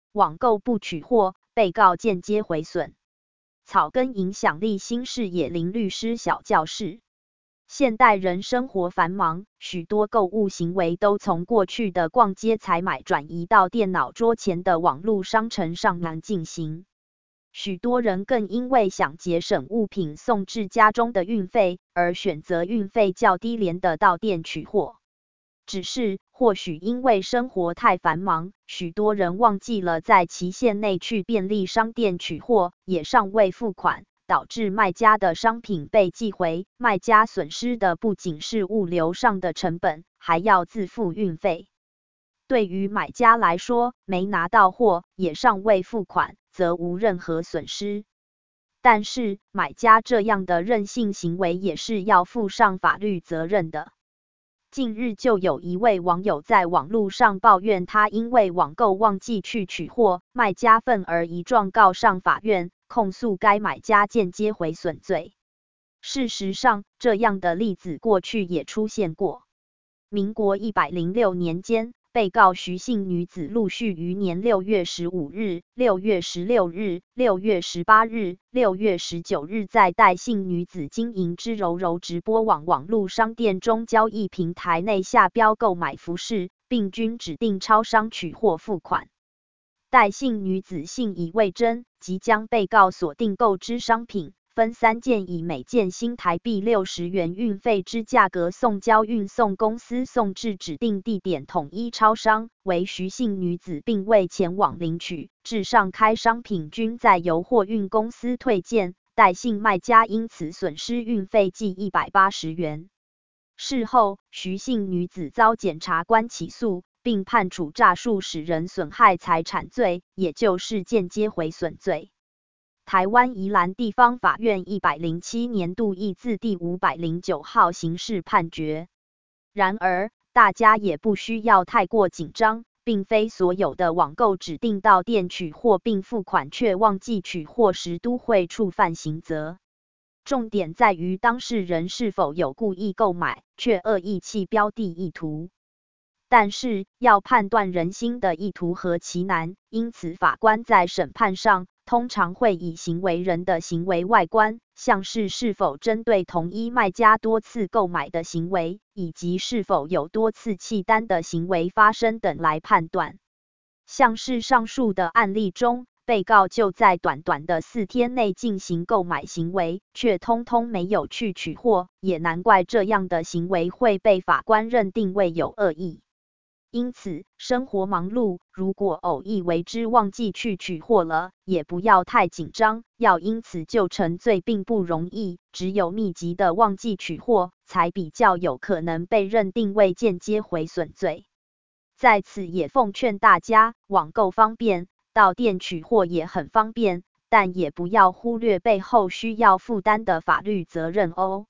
网购不取货，被告间接毁损。草根影响力新视野林律师小教室。现代人生活繁忙，许多购物行为都从过去的逛街采买转移到电脑桌前的网络商城上来进行。许多人更因为想节省物品送至家中的运费，而选择运费较低廉的到店取货。只是，或许因为生活太繁忙，许多人忘记了在期限内去便利商店取货，也尚未付款，导致卖家的商品被寄回，卖家损失的不仅是物流上的成本，还要自付运费。对于买家来说，没拿到货，也尚未付款，则无任何损失。但是，买家这样的任性行为也是要负上法律责任的。近日就有一位网友在网络上抱怨，他因为网购忘记去取货，卖家愤而一状告上法院，控诉该买家间接毁损罪。事实上，这样的例子过去也出现过。民国106年间，被告徐姓女子陆续于年6月15日、6月16日、6月18日、6月19日在戴姓女子经营之柔柔直播网络商店中交易平台内下标购买服饰，并均指定超商取货付款。戴姓女子信以为真，即将被告所订购之商品分3件，以每件新台币60元运费之价格送交运送公司送至指定地点统一超商，为徐姓女子并未前往领取，至上开商品均在由货运公司退件，戴姓卖家因此损失运费计180元。事后，徐姓女子遭检察官起诉，并判处诈术使人损害财产罪，也就是间接毁损罪。台湾宜兰地方法院107年度易字第509号刑事判决。然而，大家也不需要太过紧张，并非所有的网购指定到店取货并付款却忘记取货时都会触犯刑责。重点在于当事人是否有故意购买却恶意弃标的意图。但是，要判断人心的意图何其难，因此法官在审判上通常会以行为人的行为外观，像是否针对同一卖家多次购买的行为，以及是否有多次弃单的行为发生等来判断。像是上述的案例中，被告就在短短的4天内进行购买行为，却通通没有去取货，也难怪这样的行为会被法官认定为有恶意。因此，生活忙碌，如果偶一为之忘记去取货了，也不要太紧张，要因此就成罪并不容易，只有密集的忘记取货，才比较有可能被认定为间接毁损罪。在此也奉劝大家，网购方便，到店取货也很方便，但也不要忽略背后需要负担的法律责任哦。